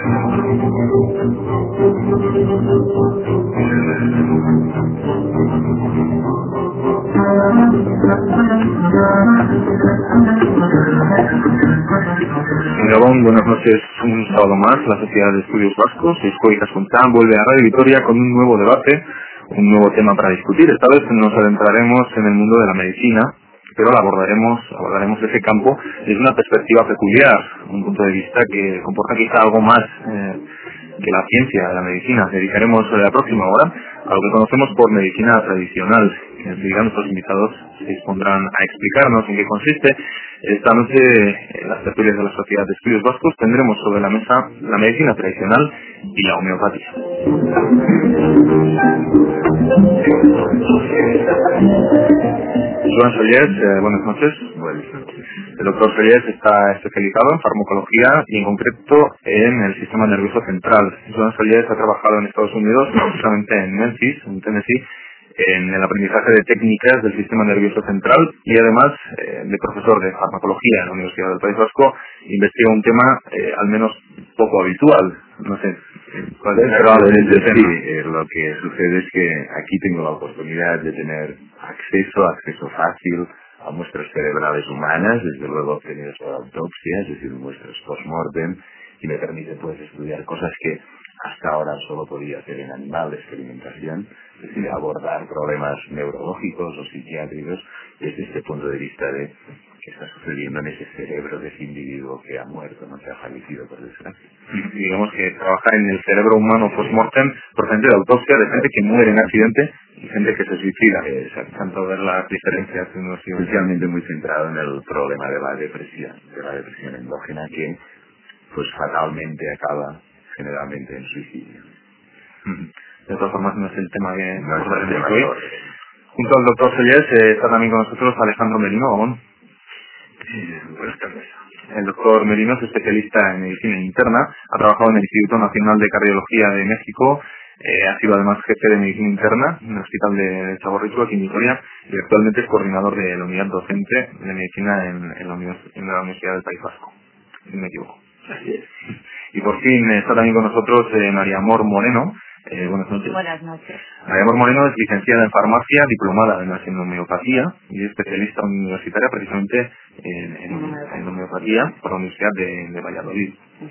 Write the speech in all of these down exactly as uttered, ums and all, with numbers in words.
En Gabón, buenas noches. Un sábado más, la Sociedad de Estudios Vascos, Eusko Ikaskuntza, vuelve a Radio Vitoria con un nuevo debate, un nuevo tema para discutir. Esta vez nos adentraremos en el mundo de la medicina, pero la abordaremos, abordaremos ese campo desde una perspectiva peculiar, un punto de vista que comporta quizá algo más eh, que la ciencia de la medicina. Dedicaremos la próxima hora a lo que conocemos por medicina tradicional. Enseguida nuestros invitados se dispondrán a explicarnos en qué consiste. Esta noche, en las tertulias de la Sociedad de Estudios Vascos, tendremos sobre la mesa la medicina tradicional y la homeopatía. Joan Sollers, eh, buenas noches. Buenas noches. El doctor Sollers está especializado en farmacología y en concreto en el sistema nervioso central. Joan Sollers ha trabajado en Estados Unidos, precisamente en Memphis, en Tennessee, en el aprendizaje de técnicas del sistema nervioso central y además eh, de profesor de farmacología en la Universidad del País Vasco, investiga un tema eh, al menos poco habitual. No sé, ¿cuál es el Sí, tema? eh, lo que sucede es que aquí tengo la oportunidad de tener acceso, acceso fácil a muestras cerebrales humanas, desde luego obtenidas por autopsia, es decir, muestras post-mortem, y me permite pues estudiar cosas que hasta ahora solo podía hacer en animal de experimentación, es decir, abordar problemas neurológicos o psiquiátricos desde este punto de vista de qué está sucediendo en ese cerebro de ese individuo que ha muerto, no que ha fallecido por desgracia. Digamos que trabaja en el cerebro humano post-mortem procedente de autopsia de gente que muere en accidente y gente que se suicida. Eh, Tanto ver las diferencias de unos y otros. Especialmente muy centrado en el problema de la depresión, de la depresión endógena que pues fatalmente acaba generalmente en suicidio. De todas formas no es el tema que No es el tema hoy. de hoy. Junto al doctor Sollers eh, está también con nosotros Alejandro Merino. Gabón. Sí, buenas tardes. El doctor Merino es especialista en medicina interna, ha trabajado en el Instituto Nacional de Cardiología de México, eh, ha sido además jefe de medicina interna en el Hospital de Chaborrizo, aquí en Vitoria, y actualmente es coordinador de la unidad docente de medicina en, en, la, univers- en la Universidad del País Vasco, si no me equivoco. Así es. Y por fin eh, está también con nosotros eh, María Amor Moreno. Eh, buenas noches. Buenas noches. María Amor Moreno es licenciada en farmacia, diplomada además en homeopatía y es especialista universitaria precisamente en, en, homeopatía. en homeopatía por la Universidad de, de Valladolid.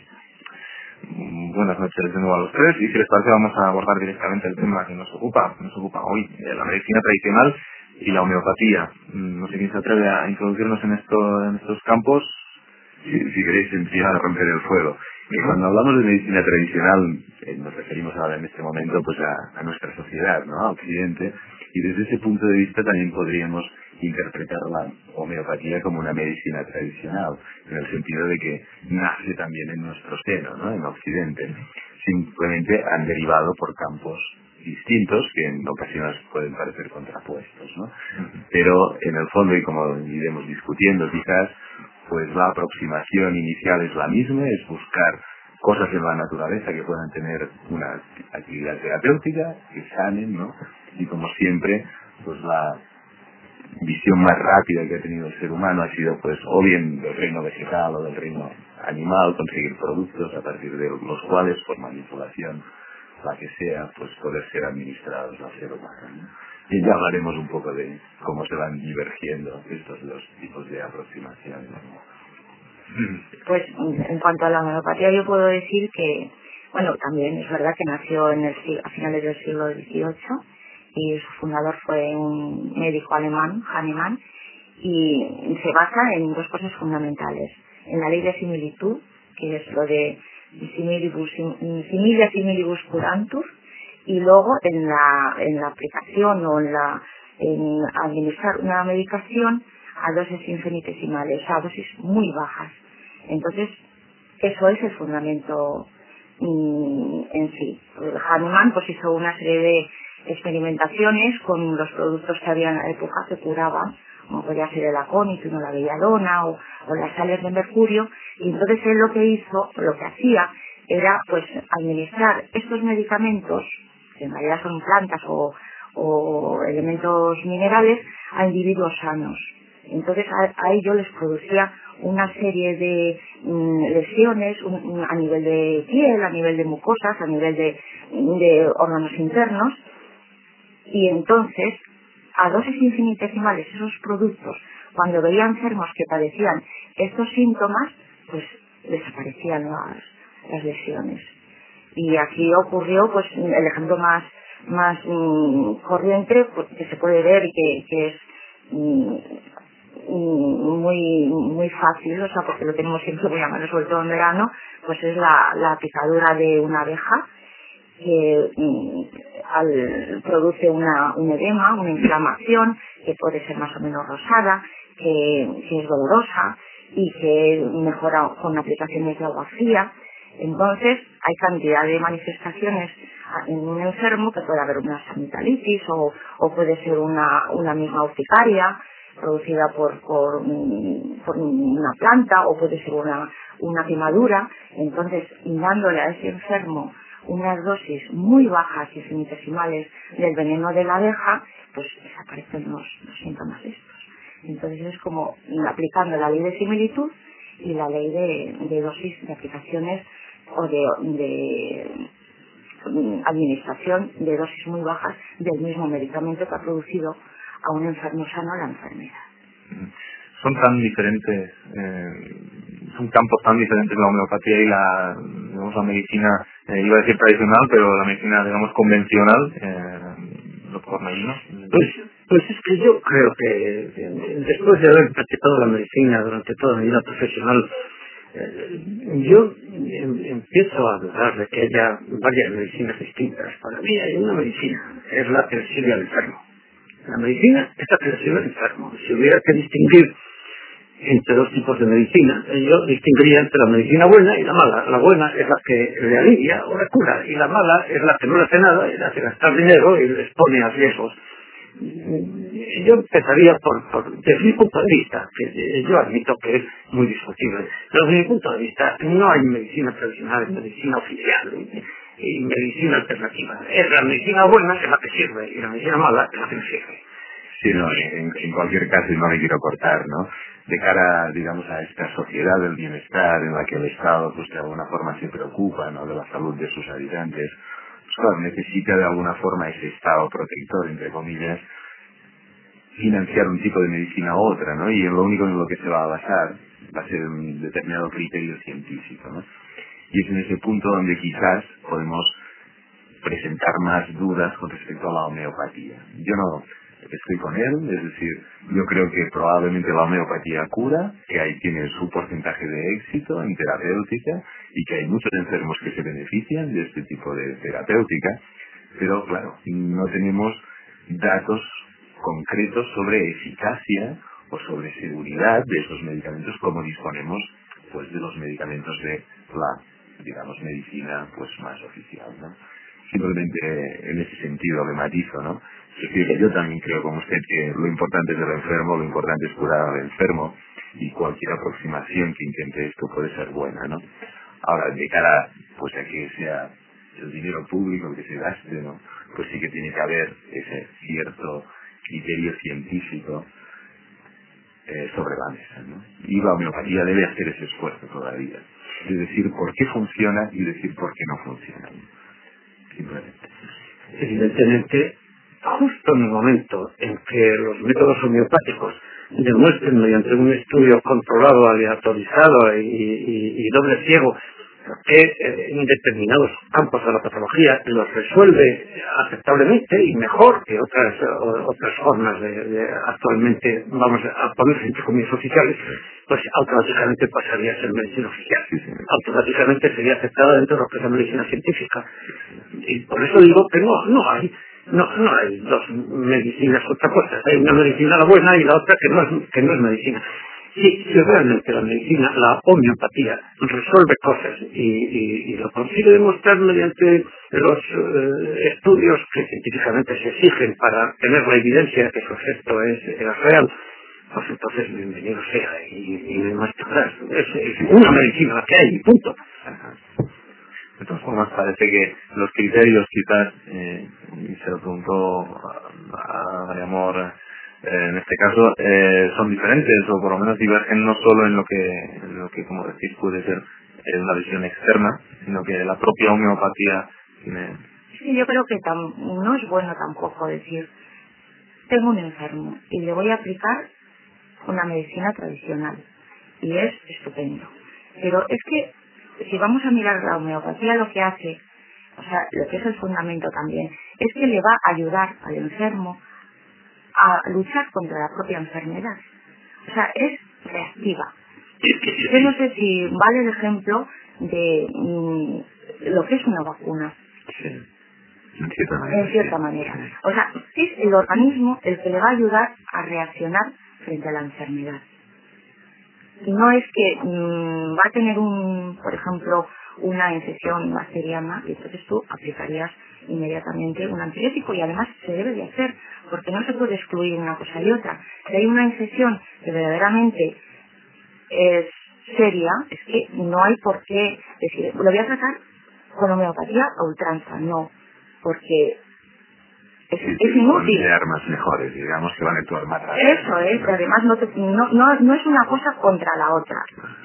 Mm, Buenas noches de nuevo a los tres y si les parece vamos a abordar directamente el tema que nos ocupa, que nos ocupa hoy, eh, la medicina tradicional y la homeopatía. Mm, No sé quién se atreve a introducirnos en, esto, en estos campos. Si, si queréis empezar a romper el fuego. Y cuando hablamos de medicina tradicional, eh, nos referimos ahora en este momento pues a, a nuestra sociedad, ¿no? A Occidente, y desde ese punto de vista también podríamos interpretar la homeopatía como una medicina tradicional, en el sentido de que nace también en nuestro seno, ¿no? En Occidente. Simplemente han derivado por campos distintos que en ocasiones pueden parecer contrapuestos, ¿no? Pero en el fondo, y como iremos discutiendo quizás, pues la aproximación inicial es la misma, es buscar cosas en la naturaleza que puedan tener una actividad terapéutica, que sanen, ¿no? Y como siempre, pues la visión más rápida que ha tenido el ser humano ha sido pues o bien del reino vegetal o del reino animal, conseguir productos a partir de los cuales, por manipulación, la que sea, pues poder ser administrados al ser humano, ¿no? Y ya hablaremos un poco de cómo se van divergiendo estos dos tipos de aproximaciones, ¿no? Pues en cuanto a la homeopatía yo puedo decir que, bueno, también es verdad que nació en el, sig- a finales del siglo dieciocho y su fundador fue un médico alemán, Hahnemann, y se basa en dos cosas fundamentales. En la ley de similitud, que es lo de similibus, similia similibus curantur, y luego en la, en la aplicación o en, la, en administrar una medicación a dosis infinitesimales, o sea, a dosis muy bajas. Entonces, eso es el fundamento mm, en sí. Hahnemann pues hizo una serie de experimentaciones con los productos que había en la época que curaban, como podría ser el acónito, la belladona o, o las sales de mercurio, y entonces él lo que hizo, lo que hacía, era pues administrar estos medicamentos, que en realidad son plantas o, o elementos minerales, a individuos sanos. Entonces a, a ellos les producía una serie de mm, lesiones un, un, a nivel de piel, a nivel de mucosas, a nivel de, de órganos internos, y entonces a dosis infinitesimales esos productos, cuando veía enfermos que padecían estos síntomas, pues desaparecían las, las lesiones. Y aquí ocurrió pues el ejemplo más más mmm, corriente, pues, que se puede ver y que, que es mmm, muy muy fácil, o sea, porque lo tenemos siempre muy a mano, sobre todo en verano, pues es la, la picadura de una abeja que mmm, al, produce una, un edema, una inflamación que puede ser más o menos rosada, que, que es dolorosa y que mejora con aplicaciones de agua fría. Entonces hay cantidad de manifestaciones en un enfermo, que puede haber una sanitalitis o, o puede ser una, una misma urticaria producida por, por, por una planta, o puede ser una, una quemadura. Entonces, dándole a ese enfermo unas dosis muy bajas y infinitesimales del veneno de la abeja, pues desaparecen los, los síntomas estos. Entonces es como aplicando la ley de similitud y la ley de, de dosis de aplicaciones o de, de administración de dosis muy bajas del mismo medicamento que ha producido a un enfermo sano la enfermedad. Son tan diferentes, eh, son campos tan diferentes la homeopatía y la, digamos, la medicina, eh, iba a decir tradicional, pero la medicina, digamos, convencional, eh, doctor Merino. Pues, pues es que yo creo que eh, después de haber practicado la medicina durante toda mi vida profesional, eh, yo em, empiezo a dudar de que haya varias medicinas distintas. Para mí hay una medicina, es la que le sirve al enfermo. La medicina es la que le sirve al enfermo. Si hubiera que distinguir entre dos tipos de medicina, yo distinguiría entre la medicina buena y la mala. La buena es la que le alivia o le cura, y la mala es la que no le hace nada y le hace gastar dinero y les pone a riesgos. Yo empezaría por, por, desde mi punto de vista, que yo admito que es muy discutible, pero desde mi punto de vista no hay medicina tradicional, medicina oficial y, y medicina alternativa. Es la medicina buena es la que sirve y la medicina mala es la que no sirve. Sí, no, en, en cualquier caso, y no me quiero cortar, ¿no? De cara, digamos, a esta sociedad del bienestar en la que el Estado, pues de alguna forma se preocupa, ¿no?, de la salud de sus habitantes, pues claro, necesita de alguna forma ese Estado protector, entre comillas, financiar un tipo de medicina u otra, ¿no? Y en lo único en lo que se va a basar va a ser un determinado criterio científico, ¿no? Y es en ese punto donde quizás podemos presentar más dudas con respecto a la homeopatía. Yo no estoy con él, es decir, yo creo que probablemente la homeopatía cura, que ahí tiene su porcentaje de éxito en terapéutica y que hay muchos enfermos que se benefician de este tipo de terapéutica, pero claro, no tenemos datos concretos sobre eficacia o sobre seguridad de esos medicamentos como disponemos pues de los medicamentos de la, digamos, medicina pues más oficial, ¿no? Simplemente en ese sentido le matizo, ¿no? Es decir, yo también creo como usted que lo importante es el enfermo, lo importante es curar al enfermo, y cualquier aproximación que intente esto puede ser buena, ¿no? Ahora, de cara pues a que sea el dinero público que se gaste, ¿no?, pues sí que tiene que haber ese cierto criterio científico eh, sobre la mesa, ¿no? Y la homeopatía debe hacer ese esfuerzo todavía, de decir por qué funciona y decir por qué no funciona, ¿no? Simplemente. Evidentemente, justo en el momento en que los métodos homeopáticos demuestren mediante un estudio controlado, aleatorizado y, y, y doble ciego que eh, en determinados campos de la patología los resuelve aceptablemente y mejor que otras o, otras formas de, de actualmente, vamos a poner entre comillas oficiales, pues automáticamente pasaría a ser medicina oficial. Automáticamente sería aceptada dentro de lo que es la medicina científica. Y por eso digo que no, no hay no, no hay dos medicinas contrapuestas. Hay una medicina la buena y la otra que no es, que no es medicina. Si, si realmente la medicina, la homeopatía, resuelve cosas y, y, y lo consigue demostrar mediante los eh, estudios que científicamente se exigen para tener la evidencia de que su efecto es, es real, pues entonces bienvenido sea y, y no más que atrás. Es, es una medicina la que hay, punto. De todas formas, parece que los criterios quizás, eh, y se lo preguntó a, a María Amor eh, en este caso eh, son diferentes o por lo menos divergen no solo en lo que, en lo que como decís puede ser eh, una visión externa, sino que la propia homeopatía tiene... Sí, yo creo que tam- no es bueno tampoco decir, tengo un enfermo y le voy a aplicar una medicina tradicional y es estupendo. Pero es que si vamos a mirar la homeopatía, lo que hace, o sea, lo que es el fundamento también, es que le va a ayudar al enfermo a luchar contra la propia enfermedad. O sea, es reactiva. Yo no sé si vale el ejemplo de mm, lo que es una vacuna. Sí, en cierta manera. En cierta sí. manera. Sí. O sea, es el organismo el que le va a ayudar a reaccionar frente a la enfermedad. Y no es que mmm, va a tener un, por ejemplo, una infección bacteriana y entonces tú aplicarías inmediatamente un antibiótico y además se debe de hacer porque no se puede excluir una cosa y otra. Si hay una infección que verdaderamente es seria, es que no hay por qué decir, lo voy a tratar con homeopatía a ultranza, no, porque es, Sí, es sí, inútil. de armas mejores, digamos, que van a actuar más rápido. Eso es, además no, te- no, no, no es una cosa contra la otra.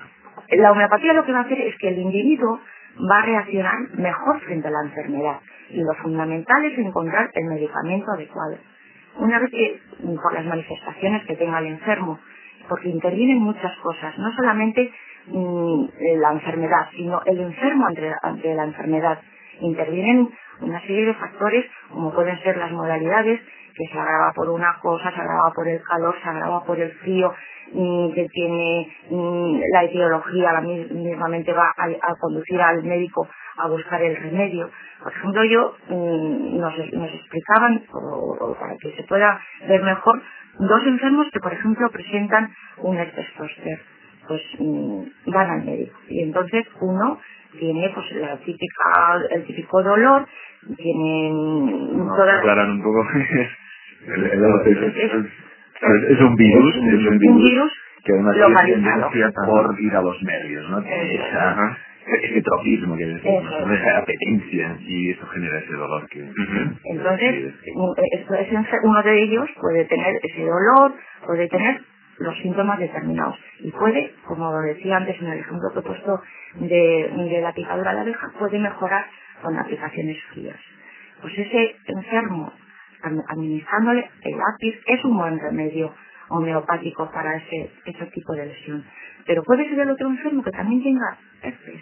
La homeopatía lo que va a hacer es que el individuo va a reaccionar mejor frente a la enfermedad y lo fundamental es encontrar el medicamento adecuado. Una vez que, por las manifestaciones que tenga el enfermo, porque intervienen muchas cosas, no solamente mm, la enfermedad, sino el enfermo ante, ante la enfermedad. Intervienen una serie de factores como pueden ser las modalidades, que se agrava por una cosa, se agrava por el calor, se agrava por el frío, mm, que tiene mm, la etiología, la mis- mismamente va a, a conducir al médico a buscar el remedio. Por ejemplo, yo mm, nos, nos explicaban, o, o para que se pueda ver mejor, dos enfermos que, por ejemplo, presentan un herpes zóster. Pues mm, van al médico y entonces uno tiene pues la típica, el típico dolor, tiene mm, Vamos a todas aclarar un poco. El- el- el- es, es un virus, es un, es un un virus virus que además tiene localizado. tendencia por ir a los nervios, ¿no? Tiene Eso esa, Ajá. ese tropismo que decimos, Eso ¿no? es. Esa apetencia y eso genera ese dolor que... Ujú. Entonces, que- que- un- esto es enfer- uno de ellos puede tener ese dolor, puede tener los síntomas determinados. Y puede, como decía antes en el ejemplo que he puesto de, de la picadura de la abeja, puede mejorar con aplicaciones frías. Pues ese enfermo, am- administrándole el lápiz, es un buen remedio homeopático para ese, ese tipo de lesión. Pero puede ser el otro enfermo que también tenga herpes,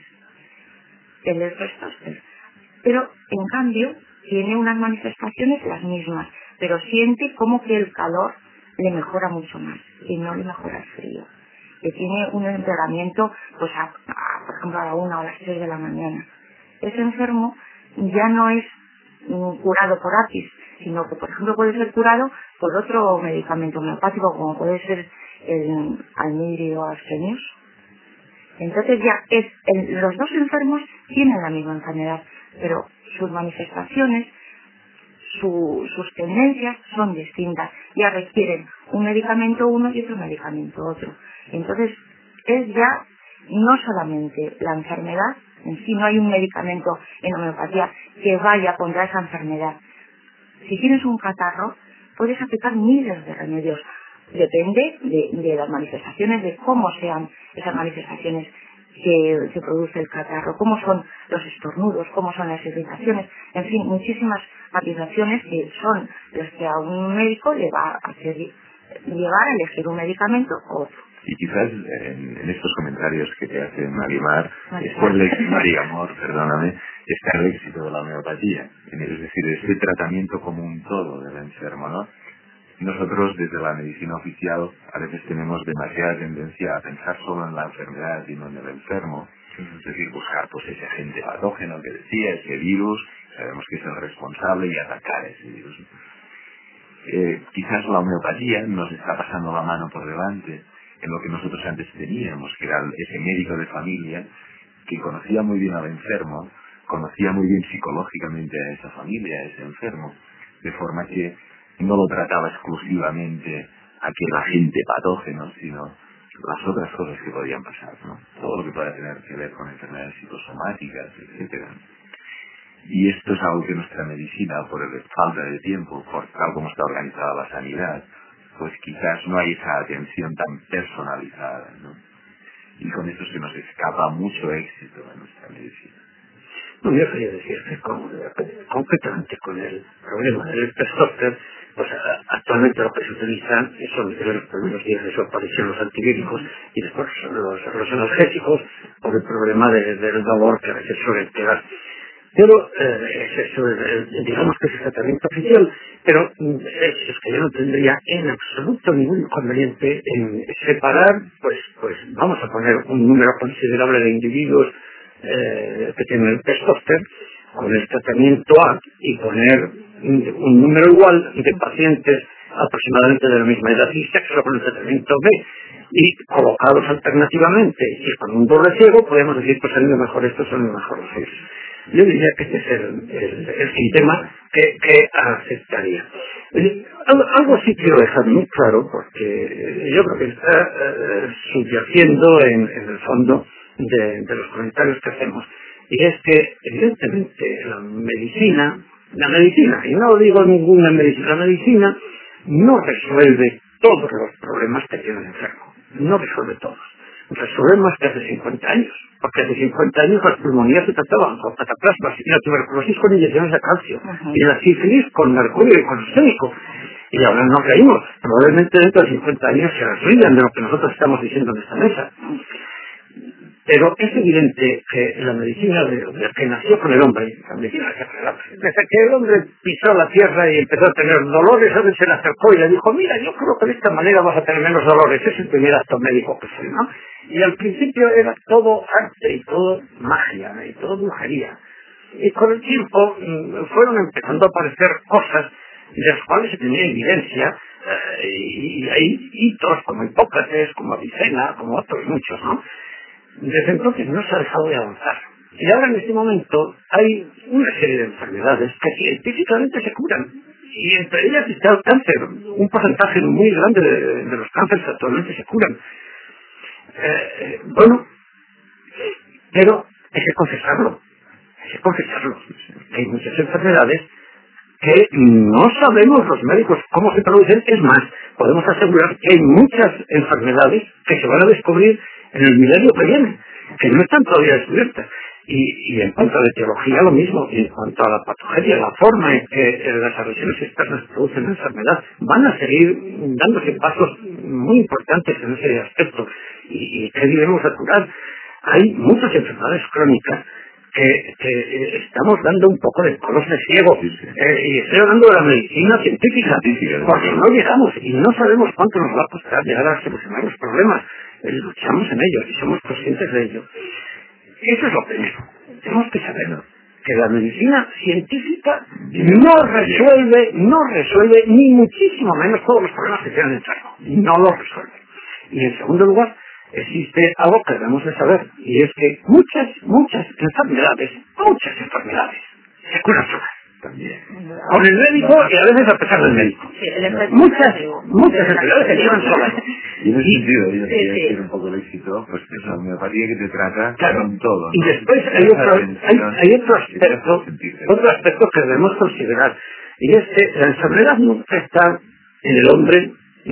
el herpes zóster. Pero en cambio tiene unas manifestaciones las mismas, pero siente como que el calor le mejora mucho más y no le mejora el frío. Que tiene un empeoramiento, pues a, a, por ejemplo a la una o a las tres de la mañana. Ese enfermo ya no es mm, curado por apis, sino que por ejemplo puede ser curado por otro medicamento homeopático como puede ser el almírido arsenios. Entonces ya es, el- los dos enfermos tienen la misma enfermedad, pero sus manifestaciones, su- sus tendencias son distintas. Ya requieren un medicamento uno y otro medicamento otro. Entonces es ya no solamente la enfermedad, en sí no hay un medicamento en homeopatía que vaya contra esa enfermedad. Si tienes un catarro, puedes aplicar miles de remedios. Depende de, de las manifestaciones, de cómo sean esas manifestaciones que se produce el catarro, cómo son los estornudos, cómo son las irritaciones, en fin, muchísimas aplicaciones que son las que a un médico le va a hacer llegar a elegir un medicamento u otro. Y quizás en, en estos comentarios que te hace Marimar, María. está el éxito, María Amor, perdóname, está el éxito de la homeopatía. Es decir, ese tratamiento como un todo del enfermo, ¿no? Nosotros desde la medicina oficial a veces tenemos demasiada tendencia a pensar solo en la enfermedad y no en el enfermo. Es decir, buscar pues ese agente patógeno que decía, ese virus, sabemos que es el responsable y atacar ese virus. Eh, quizás la homeopatía nos está pasando la mano por delante en lo que nosotros antes teníamos, que era ese médico de familia que conocía muy bien al enfermo, conocía muy bien psicológicamente a esa familia, a ese enfermo, de forma que no lo trataba exclusivamente a aquel agente patógeno, sino las otras cosas que podían pasar, ¿no? Todo lo que pueda tener que ver con enfermedades psicosomáticas, etcétera. Y esto es algo que nuestra medicina, por el falta de tiempo, por tal como está organizada la sanidad, pues quizás no hay esa atención tan personalizada, ¿no? Y con eso se nos escapa mucho éxito en nuestra medicina. No, yo quería decir que con, concretamente con el problema del herpes zóster, pues a, actualmente lo que se utiliza son en los primeros días de su aparición los antivílicos y después los, los analgésicos por el problema de, del dolor que a veces suele quedar. Pero eh, es eso, eh, digamos que es el tratamiento oficial, pero mm, es, es que yo no tendría en absoluto ningún inconveniente en separar, pues, pues vamos a poner un número considerable de individuos eh, que tienen el herpes zóster con el tratamiento A y poner un, un número igual de pacientes aproximadamente de la misma edad y sexo con el tratamiento B y colocados alternativamente y con un doble ciego podemos decir pues son mejor estos, son mejor los. Yo diría que este es el, el, el sistema que, que aceptaría. Eh, algo, algo sí quiero dejar muy claro, porque yo creo que está eh, subyaciendo en, en el fondo de, de los comentarios que hacemos. Y es que, evidentemente, la medicina, la medicina, y no digo ninguna medicina, la medicina no resuelve todos los problemas que tiene el enfermo. No resuelve todos. Resuelve más que hace cincuenta años. Porque hace cincuenta años las pulmonías se trataban con cataplasmas y la tuberculosis con inyecciones de calcio. Uh-huh. Y la sífilis con mercurio y con arsénico. Y ahora nos reímos. Probablemente dentro de cincuenta años se rían de lo que nosotros estamos diciendo en esta mesa. Pero es evidente que la medicina de, de que nació con el hombre, la medicina desde que el hombre pisó la tierra y empezó a tener dolores, a veces se le acercó y le dijo, mira, yo creo que de esta manera vas a tener menos dolores. Es el primer acto médico que fue, ¿no? Y al principio era todo arte y todo magia y todo brujería. Y con el tiempo mmm, fueron empezando a aparecer cosas de las cuales se tenía evidencia eh, y, y hay hitos como Hipócrates, como Avicena, como otros muchos, ¿no? Desde entonces no se ha dejado de avanzar. Y ahora en este momento hay una serie de enfermedades que científicamente se curan. Y entre ellas está el cáncer. Un porcentaje muy grande de, de los cánceres actualmente se curan. Eh, bueno, pero hay que confesarlo. Hay que confesarlo. Hay muchas enfermedades que no sabemos los médicos cómo se producen. Es más, podemos asegurar que hay muchas enfermedades que se van a descubrir en el milenio que viene, que no están todavía descubiertas. Y, y en cuanto a la etiología lo mismo, y en cuanto a la patología, la forma en que las agresiones externas producen la enfermedad, van a seguir dándose pasos muy importantes en ese aspecto. ¿Y, y qué debemos curar? Hay muchas enfermedades crónicas que, que estamos dando un poco de colos de ciego, eh, y estoy hablando de la medicina científica, porque no llegamos y no sabemos cuánto nos va a costar llegar a solucionar los problemas. Eh, luchamos en ellos y somos conscientes de ello. Eso es lo primero. Tenemos que saberlo, que la medicina científica no resuelve, no resuelve ni muchísimo menos todos los problemas que tiene el enfermo. No lo resuelve. Y en segundo lugar, existe algo que debemos de saber, y es que muchas, muchas enfermedades, muchas enfermedades, se curan solas. También. Con el médico y a veces a pesar del médico. Sí, muchas, muchas enfermedades se curan solas. Y en ese sentido, yo quería decir un poco el éxito, pues que es la homeopatía que te trata claro. con todo, ¿no? Y después hay otro, hay, hay otro aspecto, otro aspecto que debemos considerar, y es que la enfermedad nunca está en el hombre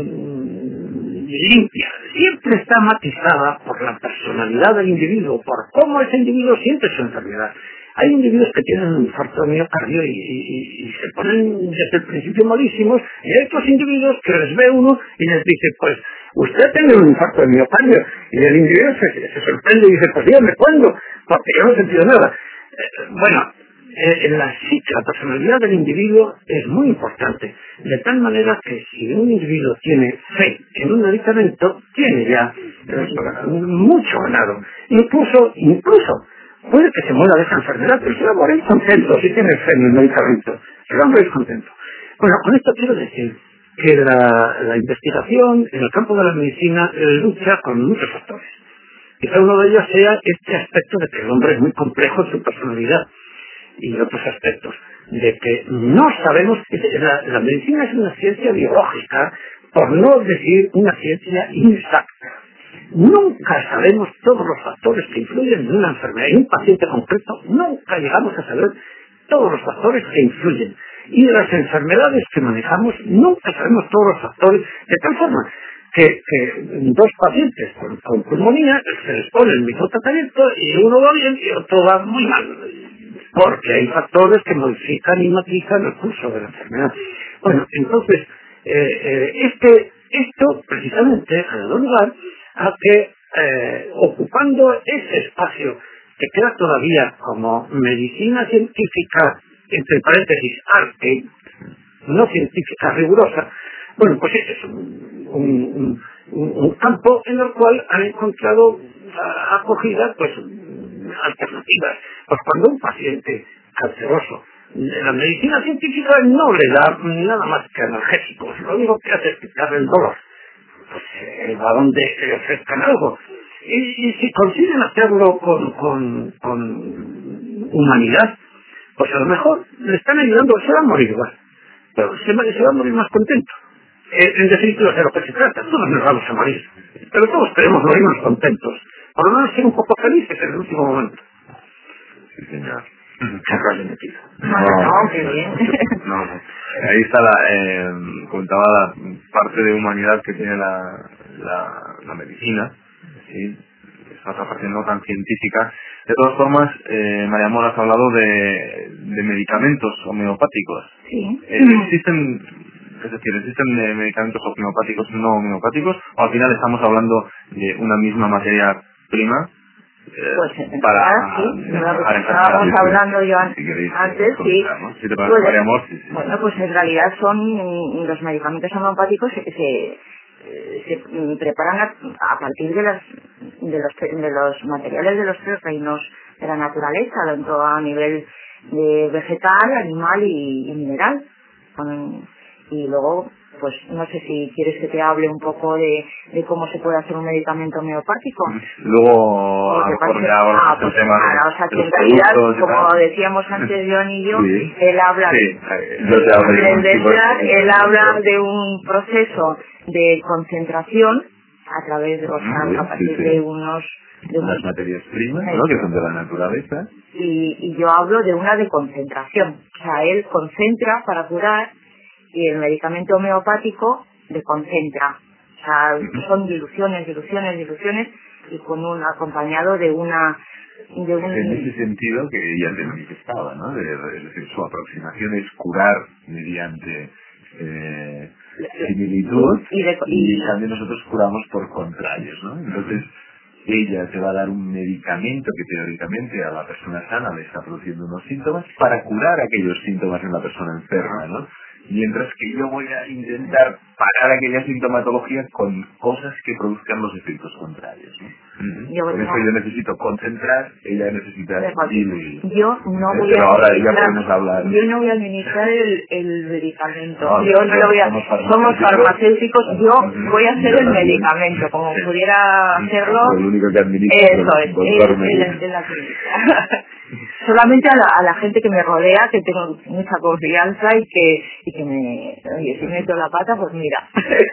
mmm, limpia, siempre está matizada por la personalidad del individuo, por cómo ese individuo siente su enfermedad. Hay individuos que tienen un infarto de miocardio y, y, y se ponen desde el principio malísimos, y hay otros individuos que les ve uno y les dice, pues, usted tiene un infarto de miocardio, y el individuo se, se sorprende y dice, pues dígame cuándo, porque yo no he sentido nada. Eh, bueno, eh, en la psique, la personalidad del individuo es muy importante, de tal manera que si un individuo tiene fe en un medicamento, tiene ya eh, mucho ganado, incluso, incluso, puede que se muera de esa enfermedad, pero se va a morir contento si tiene fe en el medicamento. Se va a morir contento. Bueno, con esto quiero decir que la, la investigación en el campo de la medicina eh, lucha con muchos factores. Quizá uno de ellos sea este aspecto de que el hombre es muy complejo en su personalidad y otros aspectos. De que no sabemos, la, la medicina es una ciencia biológica, por no decir una ciencia inexacta. Nunca sabemos todos los factores que influyen en una enfermedad. En un paciente concreto nunca llegamos a saber todos los factores que influyen. y de las enfermedades que manejamos nunca sabemos todos los factores, de tal forma que, que dos pacientes con, con pulmonía se les pone el mismo tratamiento y uno va bien y otro va muy mal, porque hay factores que modifican y matizan el curso de la enfermedad. Bueno, entonces, eh, eh, este, esto precisamente ha dado lugar a que, eh, ocupando ese espacio que queda todavía como medicina científica, entre paréntesis, arte, no científica rigurosa, bueno, pues este es un, un, un, un campo en el cual han encontrado a, acogida, pues, alternativas. Pues cuando un paciente canceroso, la medicina científica no le da nada más que analgésicos, lo único que hace es quitarle el dolor. Pues eh, va donde le ofrezcan algo. Y, y si consiguen hacerlo con, con, con humanidad, pues a lo mejor le están ayudando, se va a morir igual, pero se va, se va a morir más contento. Eh, en definitiva, de lo que se trata, todos nos vamos a morir, pero todos queremos morirnos contentos, por lo menos ser un poco felices en el último momento. Sí, señor. Charlas de metido. No, no, qué bien. No, no. Ahí está la, eh, contaba la parte de humanidad que tiene la, la, la medicina, ¿sí? Esa otra parte no tan científica. De todas formas, eh, María Mora, has hablado de, de medicamentos homeopáticos. Sí. Eh, ¿Existen, es decir, existen eh, medicamentos homeopáticos no homeopáticos? ¿O al final estamos hablando de una misma materia prima? Pues en para realidad, sí, para lo que para estábamos empezar, hablando yo an- Si queréis, antes, eh, sí. comentamos. si te Pues, parece, María Amor, sí, sí. bueno, pues en realidad son mm, los medicamentos homeopáticos se, se, eh, se, mm, preparan a, a partir de las de los tre- de los materiales de los tres reinos de la naturaleza, tanto a nivel de vegetal, animal y, y mineral. Con- y luego, pues no sé si quieres que te hable un poco de, de cómo se puede hacer un medicamento homeopático. Luego, ¿O a te lo mejor parece? ya ahora Ah, es el pues tema de, nada, o sea de que los en realidad, productos y como tal. decíamos antes John y yo, Sí. él habla Sí, de, eh, yo te hablo de en un tipo de- verdad, él habla de un proceso de concentración a través de, o sea, Muy bien, a partir sí, sí. de unos, de Unas un- materias primas, ¿no? Que son de la naturaleza. y, y yo hablo de una de concentración, o sea, él concentra para curar y el medicamento homeopático deconcentra, o sea, son diluciones, diluciones, diluciones y con un acompañado de una de un En ese sentido que ella te manifestaba, ¿no? De, de- es decir, su aproximación es curar mediante eh, similitud y, de, y y también nosotros curamos por contrarios, ¿no? Entonces ella te va a dar un medicamento que teóricamente a la persona sana le está produciendo unos síntomas para curar aquellos síntomas en la persona enferma, ¿no? Mientras que yo voy a intentar parar aquella sintomatología con cosas que produzcan los efectos contrarios, ¿no? yo, Por eso no, yo necesito concentrar, ella necesita diluir. yo no ¿Eh? voy Pero a ahora ya administrar, podemos hablar. yo no voy a administrar el, el medicamento, No, yo no lo voy a, somos somos farmacéuticos. farmacéuticos, yo voy a hacer Yo el también. medicamento, como Sí. pudiera hacerlo, El único que administra eso es, con es, farmacia. es- es la clínica. Solamente a la, a la gente que me rodea, que tengo mucha confianza y que, y que me, oye, si meto la pata, pues mira.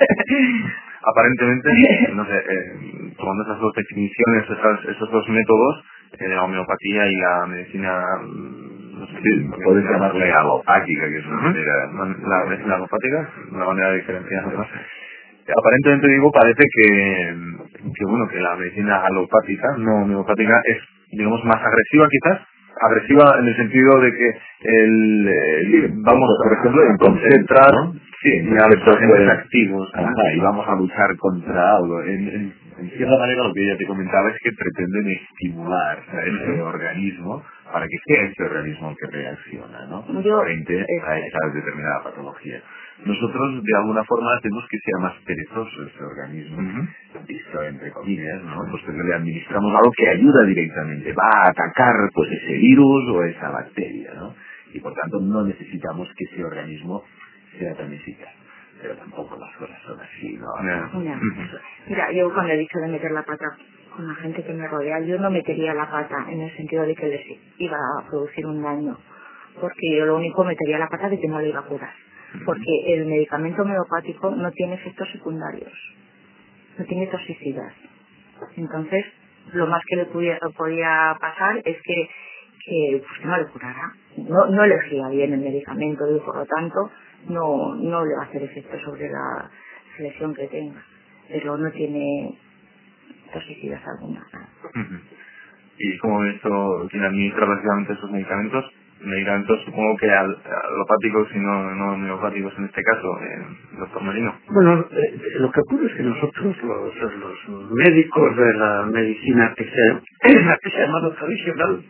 Aparentemente, no sé, eh, tomando esas dos definiciones, esas, esos dos métodos, eh, la homeopatía y la medicina, mm, no sé, Sí, puedes llamarle alopática, que es una Ujú. manera... la medicina alopática, una manera de diferenciar, ¿no? Aparentemente digo, parece que, que bueno, que la medicina alopática, no homeopática, es, digamos, más agresiva quizás, agresiva en el sentido de que el, el- vamos, por a- ejemplo, en a concentrar, ¿no? sí, En a los conceptos agentes de- activos, ¿no? Ajá, y vamos a luchar contra algo. En, en, en cierta manera lo que ella te comentaba es que pretenden estimular a ese Ujú. organismo para que sea ese organismo el que reacciona, ¿no? Yo, Frente a eh, esa determinada patología. Nosotros de alguna forma hacemos que sea más perezoso ese organismo, Ujú. visto entre comillas, ¿no? Pues que le administramos algo que ayuda directamente, va a atacar pues ese virus o esa bacteria, ¿no? Y por tanto no necesitamos que ese organismo sea tan eficaz. Pero tampoco las cosas son así, ¿no? Ya. mira, Ujú. mira, yo cuando he dicho de meter la pata con la gente que me rodea, yo no metería la pata en el sentido de que les iba a producir un daño, porque yo lo único metería la pata de que no le iba a curar, porque el medicamento homeopático no tiene efectos secundarios, no tiene toxicidad. Entonces, lo más que le pudiera, podía pasar es que, que pues no le curará. No, no elegía bien el medicamento y por lo tanto no, no le va a hacer efecto sobre la lesión que tenga, pero no tiene toxicidad alguna. Uh-huh. Y como esto, quien administra básicamente esos medicamentos, medicamentos supongo que al, alopáticos y no, no homeopáticos en este caso, eh, doctor Merino. Bueno, eh, lo que ocurre es que nosotros, los, los médicos de la medicina que se, que se ha llamado tradicional,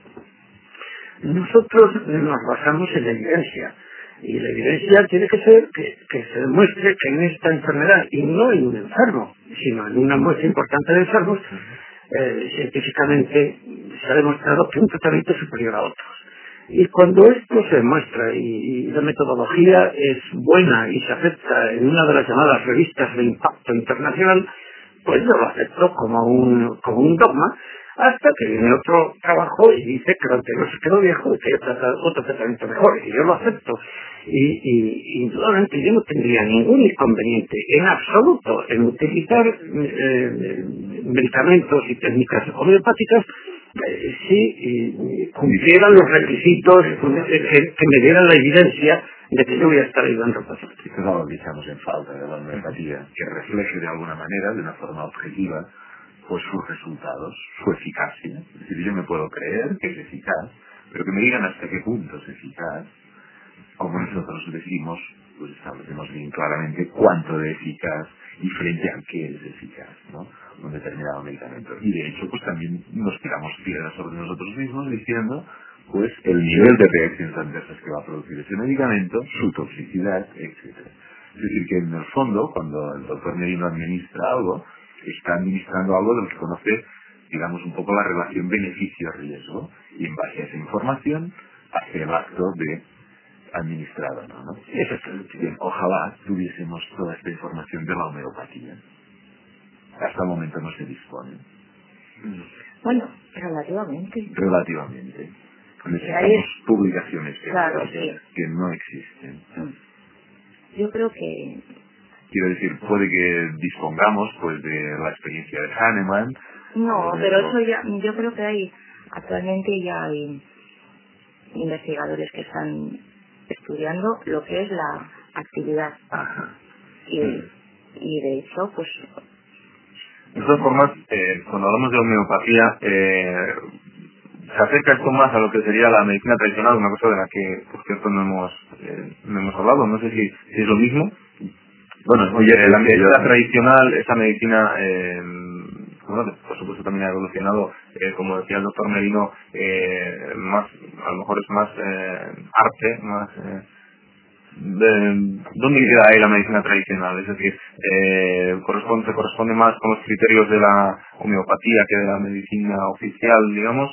nosotros nos basamos en la evidencia. Y la evidencia tiene que ser que, que se demuestre que en esta enfermedad, y no en un enfermo, sino en una muestra importante de enfermos, eh, científicamente se ha demostrado que un tratamiento es superior a otros. Y cuando esto se demuestra y, y la metodología es buena y se acepta en una de las llamadas revistas de impacto internacional, pues yo lo acepto como un, como un dogma, hasta que viene otro trabajo y dice que lo anterior se quedó viejo y que hay otro, otro tratamiento mejor, y yo lo acepto. Y, y indudablemente yo no tendría ningún inconveniente en absoluto en utilizar eh, medicamentos y técnicas homeopáticas eh, si eh, cumplieran los requisitos eh, que, que me dieran la evidencia de que yo voy a estar ayudando al paciente. Esto es algo que echamos en falta de la homeopatía, que refleje de alguna manera, de una forma objetiva, pues sus resultados, su eficacia. Es decir, yo me puedo creer que es eficaz, pero que me digan hasta qué punto es eficaz. Como nosotros decimos, pues establecemos bien claramente cuánto de eficaz y frente a qué es eficaz, ¿no? Un determinado medicamento. Y de hecho, pues también nos tiramos piedras sobre nosotros mismos diciendo, pues, el nivel de reacciones adversas que va a producir ese medicamento, su toxicidad, etcétera. Es decir, que en el fondo, cuando el doctor Merino administra algo, está administrando algo de lo que conoce, digamos, un poco la relación beneficio-riesgo, y en base a esa información hace el acto de administrado, ¿no? ¿no? Exactamente. Bien, ojalá tuviésemos toda esta información de la homeopatía. Hasta el momento no se dispone. Bueno, relativamente. Relativamente. Necesitamos Ahí es... publicaciones que, Claro, sí. que no existen. Yo creo que... Quiero decir, puede que dispongamos pues de la experiencia de Hahnemann. No, pero eso ya, yo creo que hay, actualmente ya hay investigadores que están estudiando lo que es la actividad. Ajá. Y, y de hecho, pues... De todas formas, eh, cuando hablamos de homeopatía, eh, se acerca esto más a lo que sería la medicina tradicional, una cosa de la que, por cierto, no hemos, eh, no hemos hablado, no sé si, si es lo mismo. Bueno, oye, la medicina tradicional, esa medicina, eh, bueno, por supuesto también ha evolucionado, eh, como decía el doctor Merino, eh, más, a lo mejor es más eh, arte, más... Eh, de, ¿dónde queda ahí la medicina tradicional? Es decir, eh, corresponde, se corresponde más con los criterios de la homeopatía que de la medicina oficial, digamos.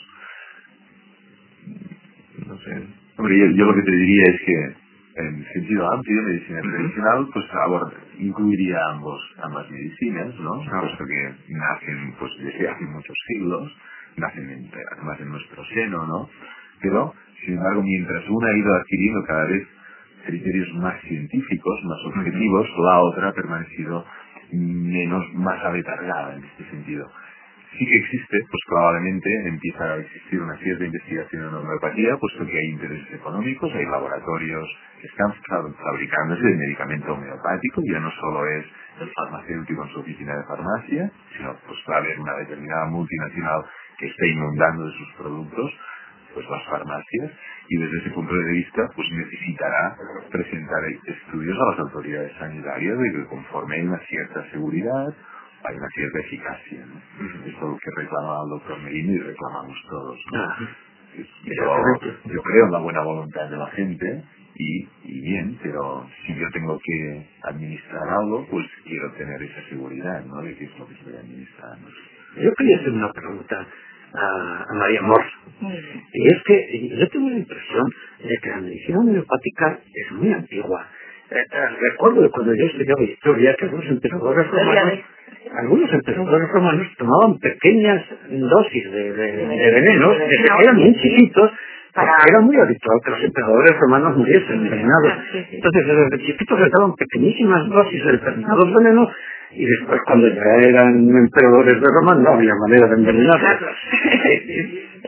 No sé. Hombre, yo, yo lo que te diría es que en sentido amplio, medicina tradicional, pues aborda, incluiría ambos, ambas medicinas, ¿no? Puesto que nacen, pues desde hace muchos siglos, nacen en, además en nuestro seno, ¿no? Pero, sin embargo, mientras una ha ido adquiriendo cada vez criterios más científicos, más objetivos, la otra ha permanecido menos, más aletargada en este sentido. Sí que existe, pues probablemente empieza a existir una cierta investigación en homeopatía, puesto que hay intereses económicos, hay laboratorios que están fabricándose el medicamento homeopático, ya no solo es el farmacéutico en su oficina de farmacia, sino pues va a haber una determinada multinacional que está inundando de sus productos pues las farmacias, y desde ese punto de vista pues necesitará presentar estudios a las autoridades sanitarias de que conforme hay una cierta seguridad, hay una cierta eficacia, ¿no? Esto es lo que reclama el doctor Merino y reclamamos todos, ¿no? Ah, yo, yo creo en la buena voluntad de la gente y, y bien, pero si yo tengo que administrar algo, pues quiero tener esa seguridad, ¿no? De qué es lo que estoy administrando. yo quería hacer una pregunta a, a María Mor. Y es que yo tengo la impresión de que la medicina homeopática es muy antigua. Eh, eh, recuerdo que cuando yo estudiaba historia que algunos emperadores romanos algunos emperadores romanos tomaban pequeñas dosis de, de, de veneno desde que eran bien chiquitos, porque era muy habitual que los emperadores romanos muriesen envenenados. Entonces desde chiquitos les daban pequeñísimas dosis de determinados venenos, y después cuando ya eran emperadores de Roma no había manera de envenenarlos.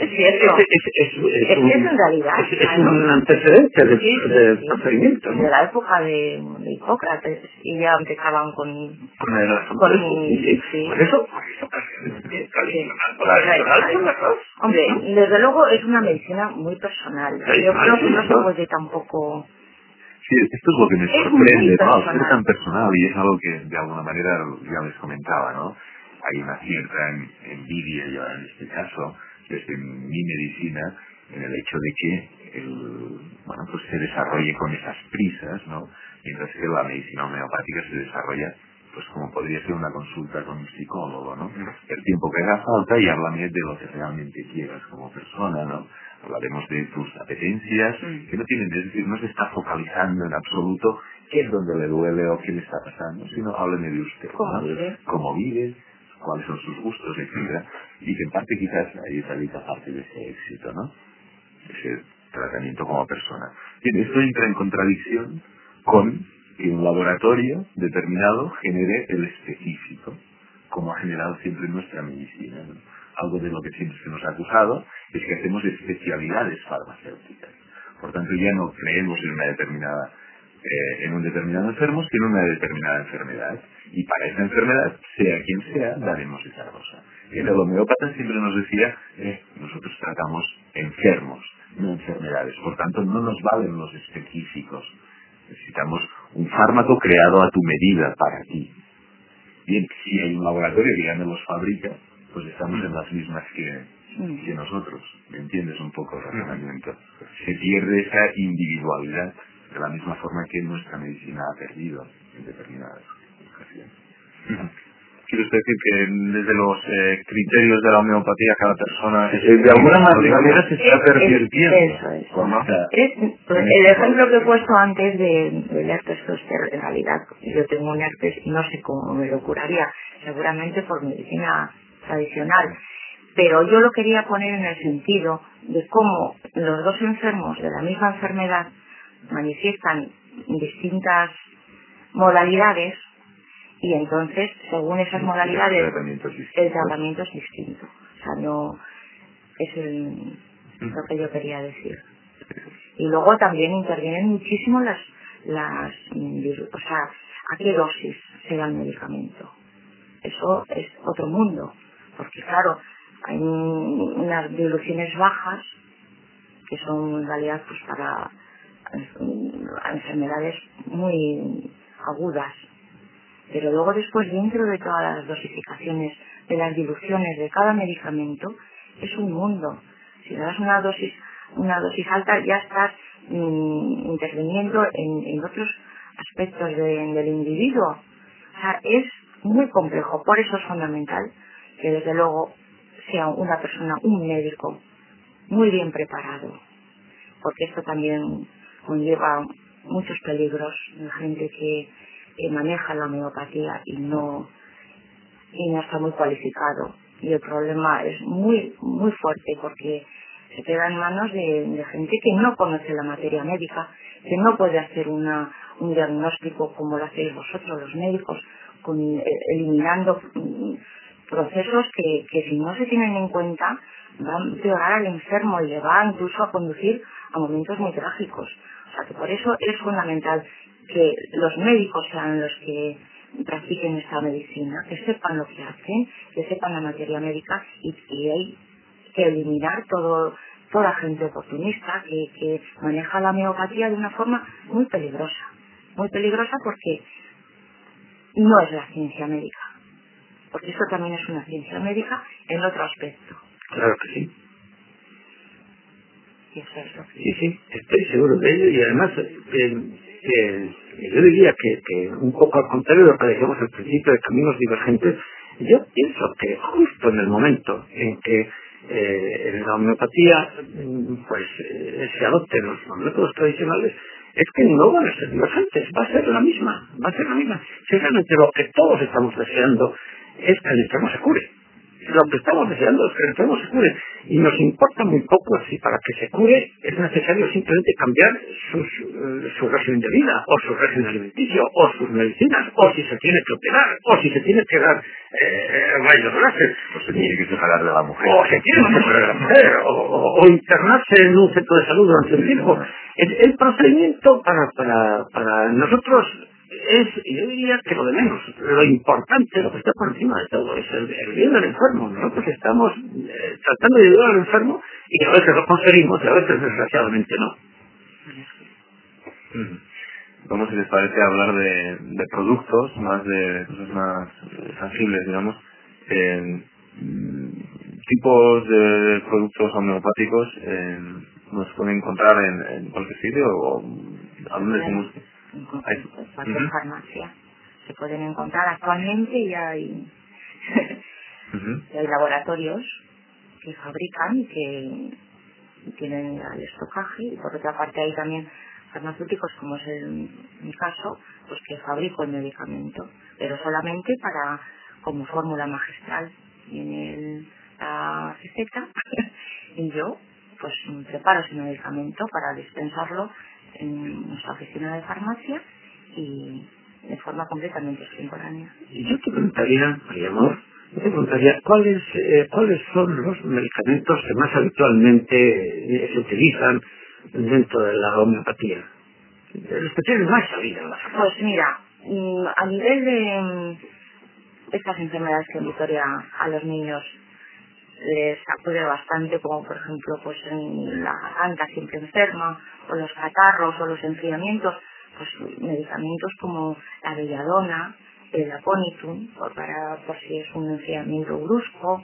Es cierto. Es, es, es, es, es, un, es en realidad. Es, es un antecedente del sí, de sí, procedimiento. de la época de, de Hipócrates, y ya empezaban con... Con el asunto. Con, Sí, sí. sí. Por eso, por eso, Sí. tradicional son las dos. Hombre, desde luego es una medicina muy personal. Yo creo que no se puede tampoco... Sí, esto es lo que me Es sorprende, ¿no? Al ser personal. tan personal, y es algo que de alguna manera ya les comentaba, ¿no? Hay una cierta en- envidia, yo en este caso, desde mi medicina, en el hecho de que el, bueno, pues se desarrolle con esas prisas, ¿no? Mientras que la medicina homeopática se desarrolla, pues como podría ser una consulta con un psicólogo, ¿no? El tiempo que haga falta y háblame de lo que realmente quieras como persona, ¿no? Hablaremos de tus apetencias, Mm. que no tienen, es decir, no se está focalizando en absoluto qué es donde le duele o qué le está pasando, sino hábleme de usted, ¿Cómo ¿no? vive? Cómo vive, cuáles son sus gustos, etcétera, y que en parte quizás ahí radica parte de ese éxito, ¿no? Ese tratamiento como persona. Bien, esto entra en contradicción con que un laboratorio determinado genere el específico, como ha generado siempre nuestra medicina, ¿no? Algo de lo que siempre se nos ha acusado es que hacemos especialidades farmacéuticas. Por tanto, ya no creemos en una determinada eh, en un determinado enfermo, sino en una determinada enfermedad. Y para esa enfermedad, sea quien sea, daremos esa cosa. Y el homeópata siempre nos decía, eh, nosotros tratamos enfermos, no enfermedades. Por tanto, no nos valen los específicos. Necesitamos un fármaco creado a tu medida para ti. Bien, si hay un laboratorio que ya no los fabrica, pues estamos en las mismas que, que nosotros. ¿Me entiendes un poco el razonamiento? Se pierde esa individualidad de la misma forma que nuestra medicina ha perdido en determinadas ocasiones. Quiere usted decir que desde los eh, criterios de la homeopatía cada persona es, Eh, de alguna manera se está Es- pervirtiendo. Eso es. Con esta- Es, pues, el ejemplo que he puesto antes de, del herpes zóster, en realidad yo tengo un herpes y no sé cómo me lo curaría, seguramente por medicina tradicional, pero yo lo quería poner en el sentido de cómo los dos enfermos de la misma enfermedad manifiestan distintas modalidades, y entonces según esas modalidades El tratamiento es distinto. el tratamiento es distinto. O sea, no es el, lo que yo quería decir. Y luego también intervienen muchísimo las, las, mm, o sea, a qué dosis se da el medicamento. Eso es otro mundo, porque claro, hay un- unas diluciones bajas que son en realidad pues para mm, enfermedades muy agudas, pero luego después dentro de todas las dosificaciones de las diluciones de cada medicamento es un mundo. Si le das una dosis una dosis alta ya estás mm, interviniendo en, en otros aspectos de- del individuo. O sea, es muy complejo, por eso es fundamental que desde luego sea una persona, un médico muy bien preparado, porque esto también conlleva muchos peligros de gente que, que maneja la homeopatía y no y no está muy cualificado, y el problema es muy muy fuerte porque se queda en manos de, de gente que no conoce la materia médica, que no puede hacer una un diagnóstico como lo hacéis vosotros los médicos, con, eh, eliminando mm, procesos que, que si no se tienen en cuenta van a empeorar al enfermo y le va incluso a conducir a momentos muy trágicos. O sea que por eso es fundamental que los médicos sean los que practiquen esta medicina, que sepan lo que hacen, que sepan la materia médica, y, y hay que eliminar todo toda gente oportunista que, que maneja la homeopatía de una forma muy peligrosa, muy peligrosa porque no es la ciencia médica, porque eso también es una ciencia médica en otro aspecto. Claro que sí. Y eso es lo que- Sí, sí, estoy seguro de ello, y además eh, eh, yo diría que, que un poco al contrario de lo que decíamos al principio de caminos divergentes, yo pienso que justo en el momento en que eh, en la homeopatía mm, pues eh, se adopten los, los métodos tradicionales, es que no van a ser divergentes, va a ser la misma, va a ser la misma. Si realmente lo que todos estamos deseando es que el enfermo se cure, Lo que estamos deseando es que el enfermo se cure. Y nos importa muy poco si para que se cure es necesario simplemente cambiar sus, eh, su régimen de vida, o su régimen alimenticio, o sus medicinas, o si se tiene que operar, o si se tiene que dar eh, rayos láser, o se tiene que separar de la mujer, o se tiene que separar de la mujer, o, o, o internarse en un centro de salud durante un tiempo. El, el procedimiento para, para, para nosotros es, yo diría que lo de menos. Lo importante, lo que está por encima de todo, es el, el bien del enfermo. Nosotros estamos eh, tratando de ayudar al enfermo y a veces lo conseguimos y a veces desgraciadamente no. Vamos, si les parece, hablar de, de productos, más de cosas más tangibles, digamos. Eh, tipos de productos homeopáticos eh, nos pueden encontrar en, en cualquier sitio o a dónde decimos. En cualquier farmacia se pueden encontrar actualmente y hay, uh-huh. y hay laboratorios que fabrican y que tienen el estocaje, y por otra parte hay también farmacéuticos, como es el, mi caso, pues que fabrico el medicamento, pero solamente para como fórmula magistral. Viene el, la receta y yo pues preparo ese medicamento para dispensarlo en nuestra oficina de farmacia y de forma completamente extemporánea. Y yo te preguntaría, María Amor, yo te preguntaría cuáles eh, cuáles son los medicamentos que más habitualmente eh, se utilizan dentro de la homeopatía, los que tienen más salida en la farmacia. Pues mira, a nivel de estas enfermedades que en Vitoria a los niños les acude bastante, como por ejemplo pues en la garganta siempre enferma, o los catarros o los enfriamientos, pues medicamentos como la belladona, el aponitum, por, para, por si es un enfriamiento brusco,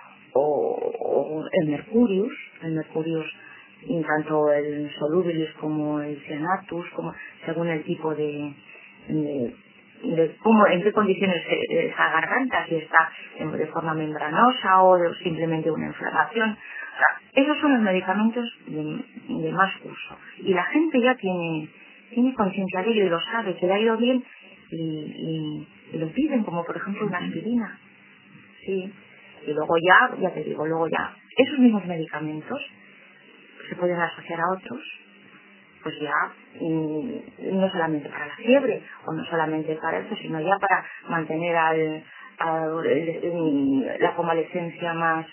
o, o el mercurius, el mercurius tanto el solubilis como el cianatus, como según el tipo de, de de cómo, en qué condiciones esa garganta, si está de forma membranosa o de simplemente una inflamación. O sea, esos son los medicamentos de, de más uso. Y la gente ya tiene, tiene conciencia de ello y lo sabe, que le ha ido bien y, y, y lo piden, como por ejemplo una aspirina. Sí. Y luego ya, ya te digo, luego ya, esos mismos medicamentos se pueden asociar a otros, pues ya mmm, no solamente para la fiebre o no solamente para eso, sino ya para mantener al, al, el, la convalescencia más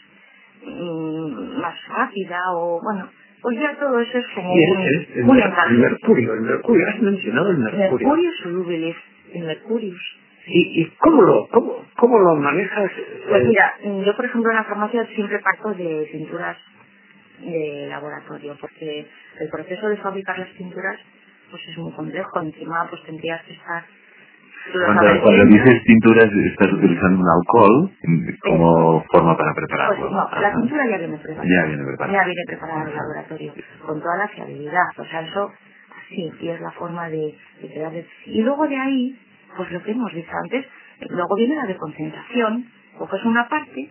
mmm, más rápida, o bueno, pues ya todo eso es como el, un, el, el, un el mercurio, el mercurio, has mencionado el mercurio. Mercurio solubilis, el mercurius. ¿Y, y cómo, lo, cómo, cómo lo manejas? Pues mira, yo por ejemplo en la farmacia siempre parto de tinturas de laboratorio, porque el proceso de fabricar las tinturas pues es muy complejo. Encima pues tendrías que estar cuando, cuando dices tinturas estás utilizando un alcohol como eh, forma para prepararlo. Pues no, la tintura ya viene preparada ya viene preparada ya viene preparada en el laboratorio con toda la fiabilidad, o sea, eso sí, y es la forma de, de crear. Y luego de ahí, pues lo que hemos dicho antes, luego viene la de concentración, coges una parte.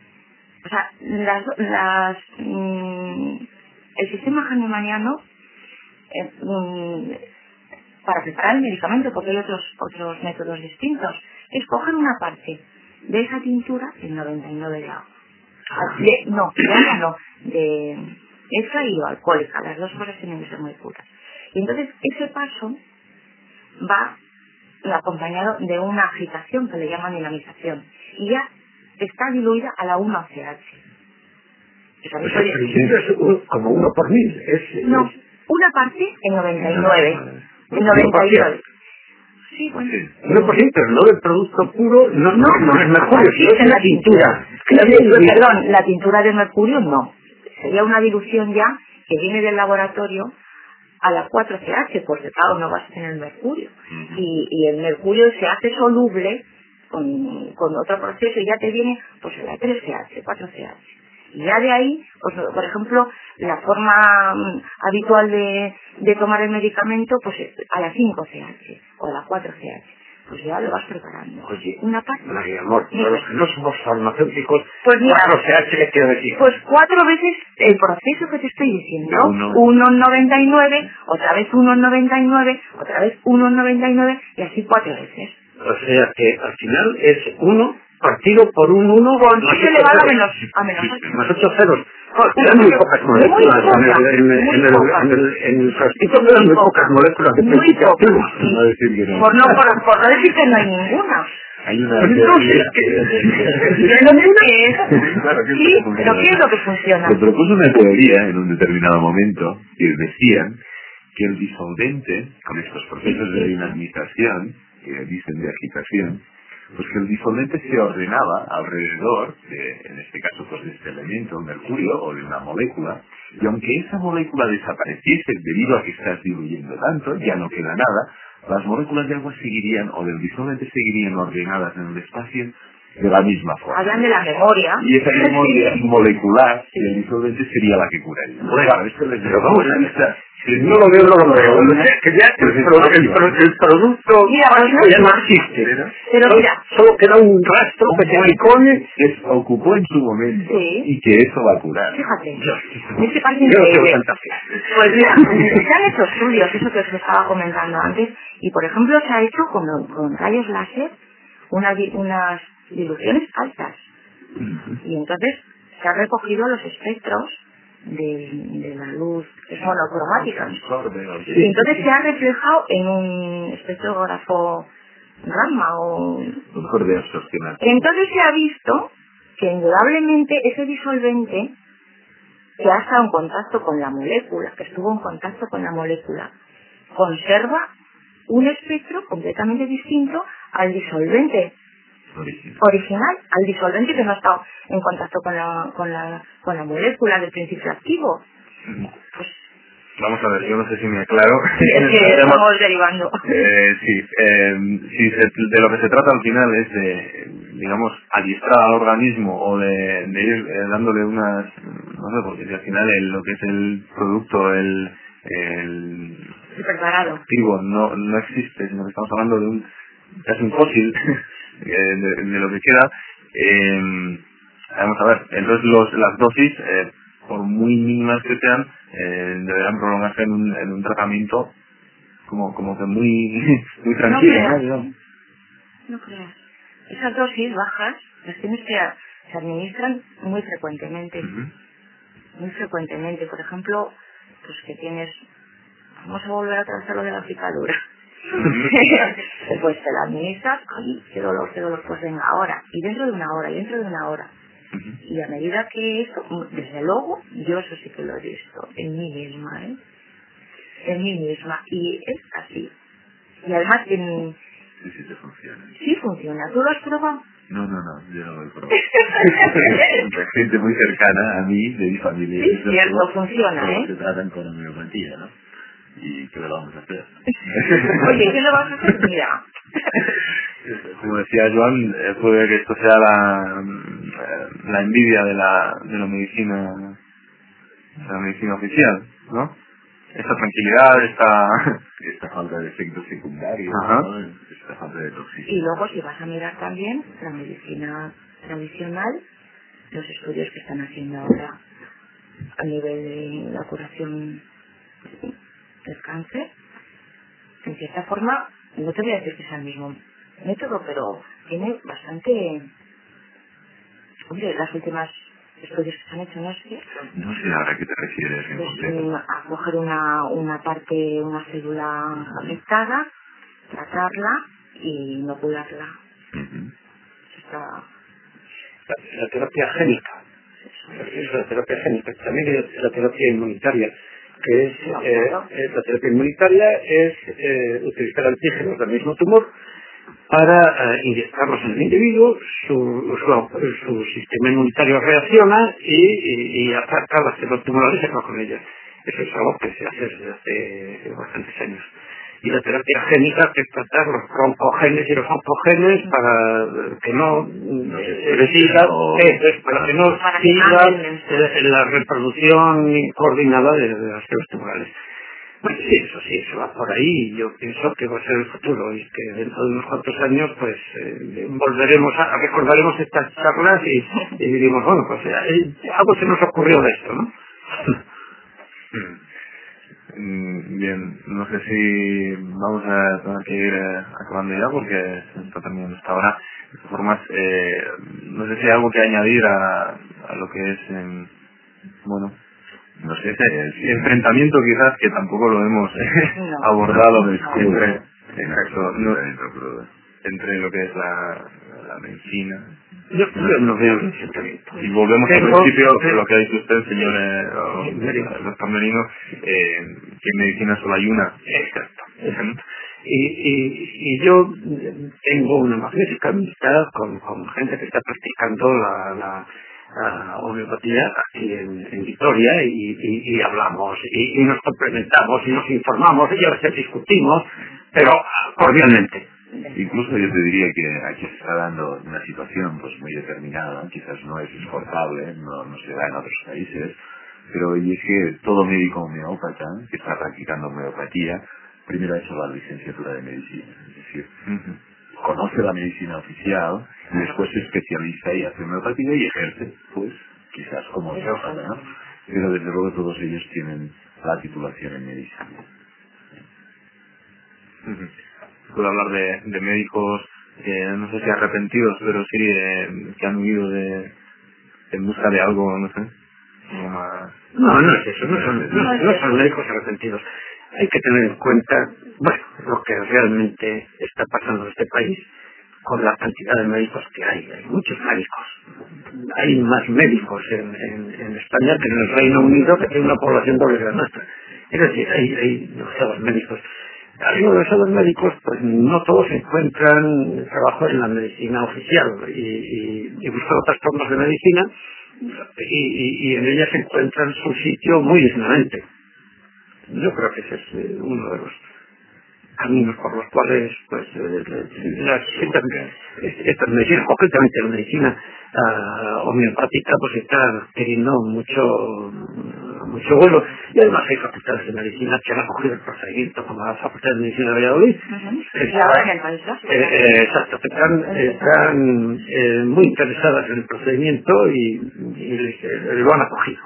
O sea, las, las, mmm, el sistema hahnemanniano, eh, mmm, para preparar el medicamento, porque hay otros otros métodos distintos, es coger una parte de esa tintura, el noventa y nueve de agua. De, no, de agua no, de esa y alcohólica, las dos cosas tienen que ser muy puras. Y entonces ese paso va acompañado de una agitación que le llaman dinamización. Y ya está diluida a la uno C H. O sea, es un, como uno por mil. Es, no, es... una parte en noventa y nueve. En noventa y nueve. Sí, bueno. uno por ciento, pero no del producto puro, no, no, no es mercurio, sí, es la tintura. Perdón, la tintura de mercurio no. Sería una dilución ya que viene del laboratorio a la cuatro C H, porque claro, no vas a tener mercurio. Y, y el mercurio se hace soluble con, con otro proceso y ya te viene pues a la tres C H, cuatro C H. Y ya de ahí, pues, por ejemplo, la forma um, habitual de, de tomar el medicamento, pues a la cinco C H o a la cuatro C H. Pues ya lo vas preparando. Oye, una parte. María Amor, para los que no somos farmacéuticos, pues mira, cuatro C H le quiero decir. Pues cuatro veces el proceso que te estoy diciendo. uno en noventa y nueve, otra vez uno en noventa y nueve, otra vez uno en noventa y nueve y así cuatro veces. O sea que al final es uno partido por un uno con x elevado a menos, a menos ocho. Más ocho ceros. Eran muy pocas moléculas. En el, en, en, en, el, en, el, en el frasquito eran muy pocas moléculas de principio activo. No decir que no. Por no, por, por no decir que no hay ninguna. Hay una Entonces, ¿qué es? Claro, ¿qué es Sí, lo que funciona? pero ¿qué es lo que funciona? Se propuso una teoría en un determinado momento que decían que el disolvente, con estos procesos de dinamización, que dicen de agitación, pues que el disolvente se ordenaba alrededor de, en este caso, pues de este elemento, mercurio, o de una molécula, y aunque esa molécula desapareciese debido a que estás diluyendo tanto, ya no queda nada, las moléculas de agua seguirían, o del disolvente seguirían ordenadas en el espacio de la misma forma. Hablan de la memoria. Y esa memoria molecular del disolvente sería la que curaría. Bueno, claro, esto les pero vamos a ver. Sí, no lo veo, no lo veo. No sé, que ya el, pro, el, pro, el producto mira, ya no existe. Pero solo, mira, solo queda un rastro que se icone que se ocupó en su momento sí. y que eso va a curar. Fíjate, Yo, es que parece yo no tengo increíble. tanta fe. Pues mira, se han hecho estudios, eso que os estaba comentando antes, y por ejemplo se ha hecho con, con rayos láser una, unas diluciones altas. Y entonces se han recogido los espectros de, de la luz, que son monocromáticas. Y entonces se ha reflejado en un espectrógrafo gamma o... Mejor de absorción. Entonces se ha visto que indudablemente ese disolvente que ha estado en contacto con la molécula, que estuvo en contacto con la molécula, conserva un espectro completamente distinto al disolvente Original. original, al disolvente que no ha estado en contacto con la, con la, con la molécula del principio activo. Pues, vamos a ver, yo no sé si me aclaro. Sí, es que estamos derivando. Eh, sí, eh, si se, de lo que se trata al final es de, digamos, adiestrar al organismo o de, de ir eh, dándole unas, no sé, porque si al final el, lo que es el producto, el, el preparado activo no, no existe, sino que estamos hablando de un, casi un fósil de, de, de lo que queda. Eh, vamos a ver, entonces los, las dosis, eh, por muy mínimas que sean, eh, deberán prolongarse en un, en un tratamiento como como que muy muy tranquilo, no creas, ¿no? no creas. Esas dosis bajas las tienes que se administran muy frecuentemente, Uh-huh. muy frecuentemente. Por ejemplo, pues que tienes, vamos a volver a tratar lo de la picadura. Pues te la administras, ay, qué dolor, qué dolor, pues venga, ahora, y dentro de una hora, y dentro de una hora. Uh-huh. Y a medida que esto, desde luego, yo eso sí que lo he visto en mí misma, ¿eh? En mí misma, y es así. Y además, en... Sí, sí, te funciona. sí funciona. ¿Tú lo has probado? No, no, no, yo no lo he probado. Hay gente muy cercana a mí, de mi familia. Sí, es cierto, funciona, ¿eh? Se tratan con homeopatía, ¿no? ¿Y qué le vamos a hacer? Oye, ¿qué le vas a hacer? Mira. Como decía Joan, eh, puede que esto sea la, la envidia de la, de la medicina, de la medicina oficial, ¿no? Esta tranquilidad, esta... esta falta de efectos secundarios, Ajá. ¿no? Esta falta de toxicidad. Y luego si vas a mirar también la medicina tradicional, los estudios que están haciendo ahora a nivel de la curación del cáncer, en cierta forma, no te voy a decir que sea el mismo método, pero tiene bastante... Hombre, las últimas estudios que se han hecho, no sé, No sé ahora a qué te refieres en pues, concreto. mm, a coger una, una parte, una célula afectada, tratarla y inocularla. Uh-huh. Está... La, la terapia génica. Es la terapia génica. También hay la terapia inmunitaria, que es, No, eh, claro. es la terapia inmunitaria es eh, utilizar antígenos del mismo tumor para eh, inyectarlos en el individuo, su, su, su sistema inmunitario reacciona y, y, y ataca las células tumorales y acaba con ellas. Eso es algo que se hace desde hace bastantes años. Y la terapia génica, que es tratar los broncogenes y los oncogenes para que no eh, siga, eh, para que no siga eh, la reproducción coordinada de, de las células tumorales. Bueno, sí, eso sí, eso va por ahí. Yo pienso que va a ser el futuro y que dentro de unos cuantos años, pues, eh, volveremos a, recordaremos estas charlas y, y diremos, bueno, pues, eh, algo se nos ocurrió de esto, ¿no? Mm, Bien, no sé si vamos a tener que ir eh, acabando ya porque se está terminando esta hora. De todas formas, eh, no sé si hay algo que añadir a, a lo que es, en, bueno, no sé, si enfrentamiento quizás, que tampoco lo hemos eh, No. abordado No, entre, no, exacto, no, no, crudo. entre lo que es la, la medicina. Yo, yo no veo un enfrentamiento. Y volvemos al Tengo- principio, tengo- lo que ha dicho usted, señor eh, o- Sí, Merino. el doctor Merino, eh, que en medicina solo hay una. Exacto, exacto. Y, y, y yo tengo una magnífica amistad con, con gente que está practicando la, la, la homeopatía aquí en, en Vitoria y, y, y hablamos y, y nos complementamos y nos informamos y a veces discutimos, pero cordialmente. Incluso yo te diría que aquí se está dando una situación pues muy determinada, quizás no es exportable, no, no se da en otros países, pero y es que todo médico homeópata que está practicando homeopatía primero ha hecho la licenciatura de medicina, es decir, uh-huh. conoce la medicina oficial y después se especializa y hace homeopatía y ejerce, pues quizás como homeópata, ¿no? Pero desde luego todos ellos tienen la titulación en medicina. Uh-huh. Puedo hablar de, de médicos, eh, no sé si arrepentidos, pero sí eh, que han huido de, en busca de algo, no sé, como más... No, no es eso, no son, no, no son médicos arrepentidos. Hay que tener en cuenta, bueno, lo que realmente está pasando en este país con la cantidad de médicos que hay. Hay muchos médicos. Hay más médicos en, en, en España que en el Reino Unido, que tiene una población doble que la nuestra. Es decir, hay, hay demasiados médicos. Arriba de esos médicos, pues no todos encuentran trabajo en la medicina oficial y, y, y buscan otras formas de medicina y, y, y en ellas encuentran su sitio muy dignamente. Yo creo que ese es eh, uno de los caminos por los cuales pues eh, las, estas, estas medicinas, concretamente la medicina uh, homeopática, pues está adquiriendo mucho mucho vuelo, y además hay facultades de medicina que han acogido el procedimiento, como la facultad de medicina de Valladolid. Uh-huh. Está, eh, eh, exacto, están, están eh, muy interesadas en el procedimiento y, y les- eh, lo han acogido.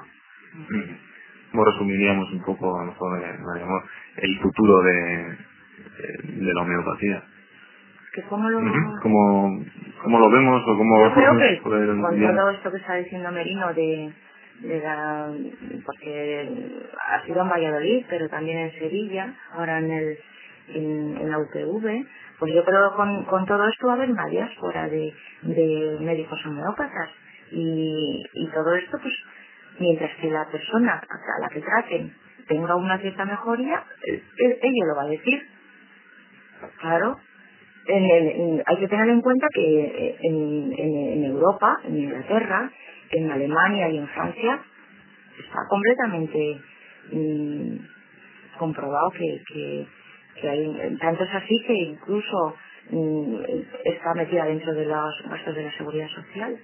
Como resumiríamos un poco, a lo mejor, eh, María, el futuro de, de, de la homeopatía. Que cómo lo... Uh-huh. ¿Cómo, ¿Cómo lo vemos o cómo... Yo creo que poder con enviar? todo esto que está diciendo Merino de, de la... porque ha sido en Valladolid, pero también en Sevilla, ahora en el en, en la U P V, pues yo creo que con, con todo esto va a haber una diáspora de, de médicos homeópatas y, y todo esto, pues mientras que la persona a la que traten tenga una cierta mejoría, él, él- ella lo va a decir. Claro. En el- en- hay que tener en cuenta que en, en, en Europa, en Inglaterra, en Alemania y en Francia está completamente mm, comprobado que, que, que hay, tanto es así que incluso mm, está metida dentro de los gastos de la seguridad social.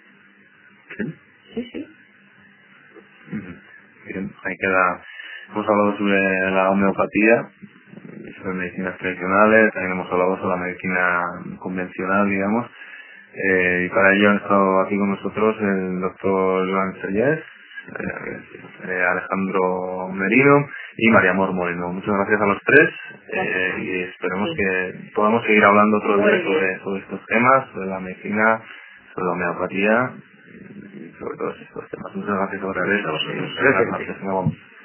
Sí. Sí, sí. Uh-huh. Bien, ahí queda. Hemos hablado sobre la homeopatía, sobre medicinas tradicionales, también hemos hablado sobre la medicina convencional, digamos, eh, y para ello han estado aquí con nosotros el doctor Joan Sellés, eh, eh, Alejandro Merino y María Amor Moreno. Muchas gracias a los tres eh, y esperemos Sí. que podamos seguir hablando otro Muy día bien. sobre, sobre estos temas, sobre la medicina, sobre la homeopatía y sobre todos estos temas. Muchas gracias otra vez. Gracias. Buenas noches.